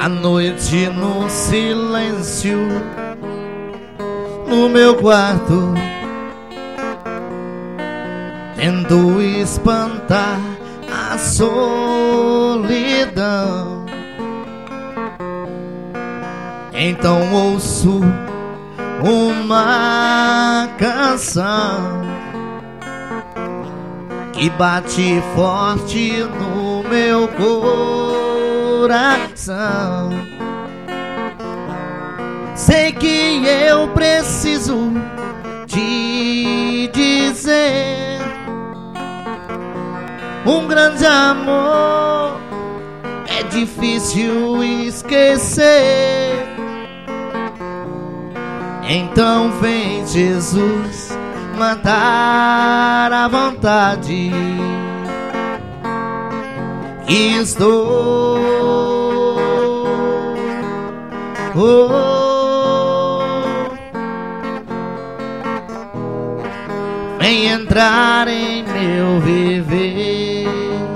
À noite no silêncio, no meu quarto, tento espantar a solidão. Então ouço uma canção que bate forte no meu coração. Sei que eu preciso te dizer: um grande amor é difícil esquecer. Então vem, Jesus, matar a vontade que estou. Vem entrar em meu viver.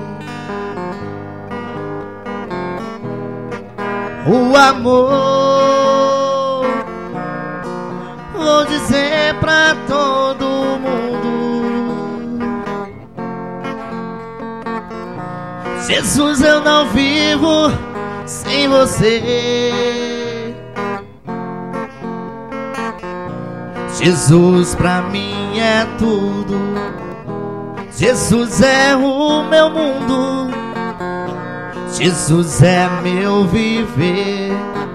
O amor, vou dizer pra todo mundo: Jesus, eu não vivo sem você. Jesus pra mim é tudo. Jesus é o meu mundo. Jesus é meu viver.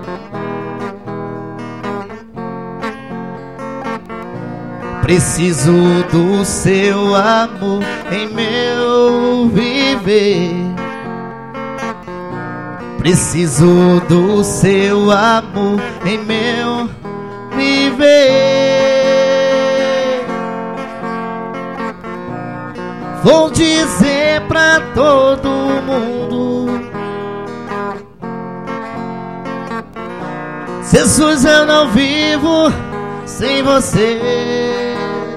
Preciso do seu amor em meu viver. Preciso do seu amor em meu viver. Vou dizer pra todo mundo: Jesus, eu não vivo sem você.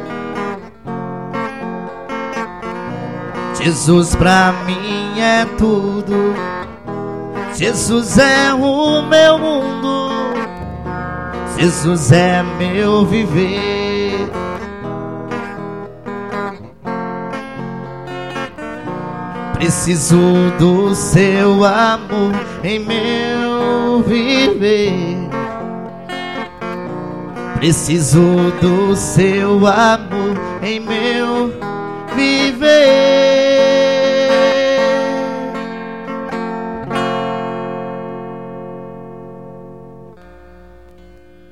Jesus pra mim é tudo. Jesus é o meu mundo. Jesus é meu viver. Preciso do seu amor em meu viver. Preciso do seu amor em meu viver.